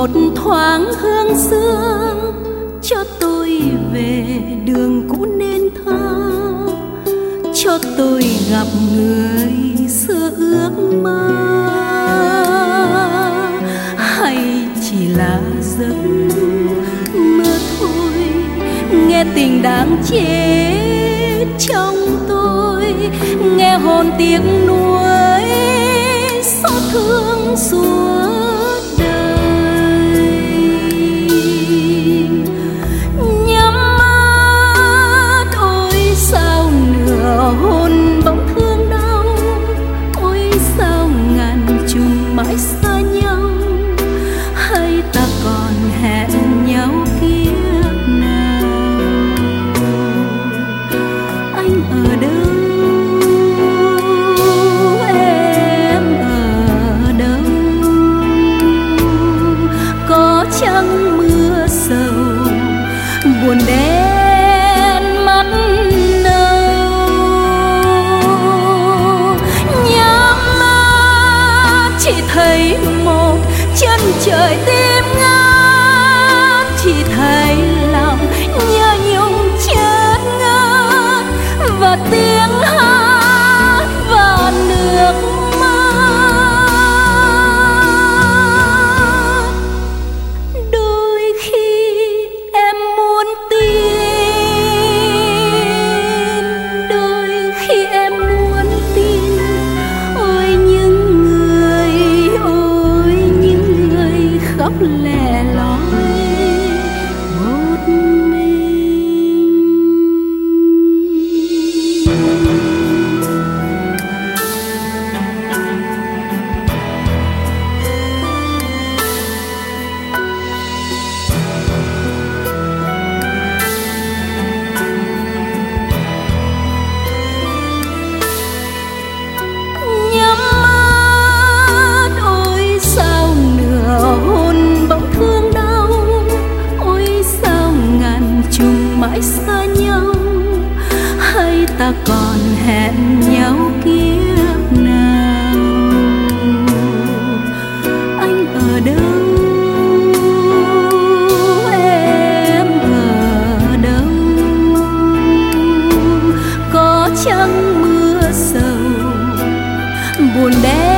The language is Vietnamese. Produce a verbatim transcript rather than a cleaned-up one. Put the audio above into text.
một thoáng hương xưa cho tôi về đường cũ nên thơ, cho tôi gặp người xưa ước mơ. Hay chỉ là giấc mơ thôi, nghe tình đáng chết trong tôi, nghe hồn tiếc nuối xót thương suốt đời. Nhắm mắt ôi sao nửa hôn bỗng thương đau, ôi sao ngàn trùng mãi xa nhau. Hay ta còn hẹn nhau kiếp nào? Anh ở đâu, em ở đâu? Có chăng mưa sầu buồn đen mắt nâu? Nhắm mắt chỉ thấy một chân trời tim ngát, chỉ thấy lòng nhớ nhung chết ngất và tiếng hát và nước mắt. Đôi khi em muốn tin, đôi khi em muốn tin, ôi những người, ôi những người khóc lẻ loi một mình. Nhắm mắt ôi sao nửa hôn bỗng thương đau, ôi sao ngàn trùng mãi xa nhau. Hay ta còn hẹn nhau kiếp nào? Anh ở đâu, em ở đâu? Có chăng mưa sầu buồn đen